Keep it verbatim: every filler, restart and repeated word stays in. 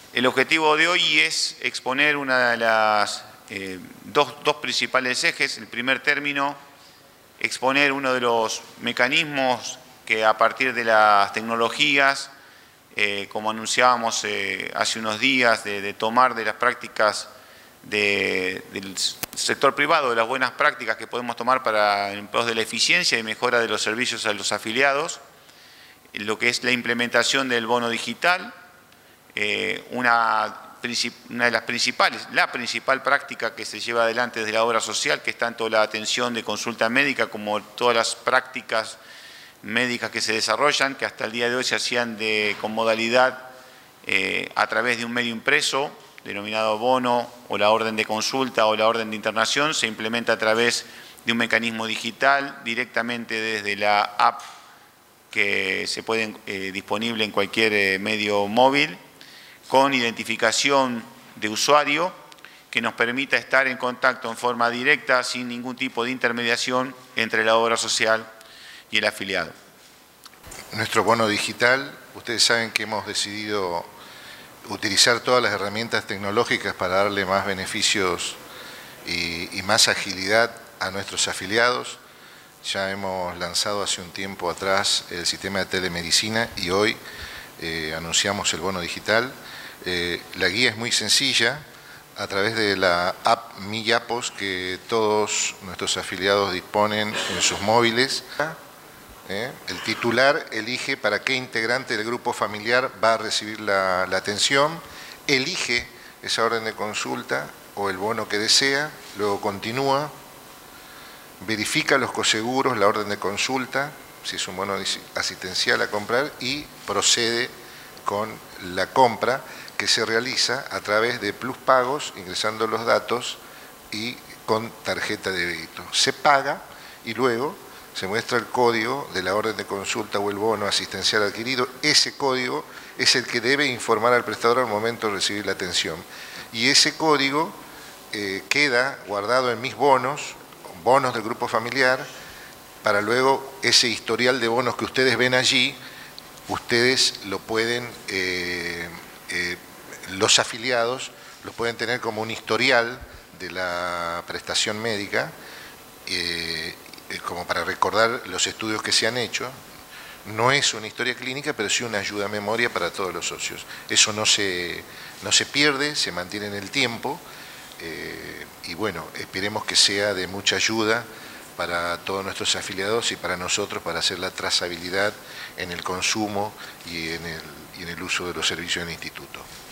El objetivo de hoy es exponer una de las eh, dos, dos principales ejes. El primer término, exponer uno de los mecanismos que a partir de las tecnologías, eh, como anunciábamos eh, hace unos días, de, de tomar de las prácticas de, del sector privado, de las buenas prácticas que podemos tomar para en pos de la eficiencia y mejora de los servicios a los afiliados, lo que es la implementación del bono digital, eh, una, una de las principales, la principal práctica que se lleva adelante desde la obra social, que es tanto la atención de consulta médica como todas las prácticas médicas que se desarrollan, que hasta el día de hoy se hacían de, con modalidad eh, a través de un medio impreso, denominado bono, o la orden de consulta o la orden de internación, se implementa a través de un mecanismo digital, directamente desde la app que se puede eh, disponible en cualquier eh, medio móvil, con identificación de usuario, que nos permita estar en contacto en forma directa, sin ningún tipo de intermediación entre la obra social y el afiliado. Nuestro bono digital, ustedes saben que hemos decidido utilizar todas las herramientas tecnológicas para darle más beneficios y, y más agilidad a nuestros afiliados. Ya hemos lanzado hace un tiempo atrás el sistema de telemedicina y hoy eh, anunciamos el bono digital. Eh, la guía es muy sencilla, a través de la app Mi Yapos, que todos nuestros afiliados disponen en sus móviles. ¿Eh? El titular elige para qué integrante del grupo familiar va a recibir la, la atención, elige esa orden de consulta o el bono que desea, luego continúa, verifica los coseguros, la orden de consulta, si es un bono asistencial a comprar, y procede con la compra, que se realiza a través de Plus Pagos, ingresando los datos y con tarjeta de débito. Se paga y luego se muestra el código de la orden de consulta o el bono asistencial adquirido. Ese código es el que debe informar al prestador al momento de recibir la atención. Y ese código eh, queda guardado en mis bonos, bonos del grupo familiar, para luego ese historial de bonos que ustedes ven allí, ustedes lo pueden, eh, eh, los afiliados, lo pueden tener como un historial de la prestación médica, eh, como para recordar los estudios que se han hecho. No es una historia clínica, pero sí una ayuda a memoria para todos los socios. Eso no se, no se pierde, se mantiene en el tiempo, eh, y bueno, esperemos que sea de mucha ayuda para todos nuestros afiliados y para nosotros, para hacer la trazabilidad en el consumo y en el, y en el uso de los servicios del instituto.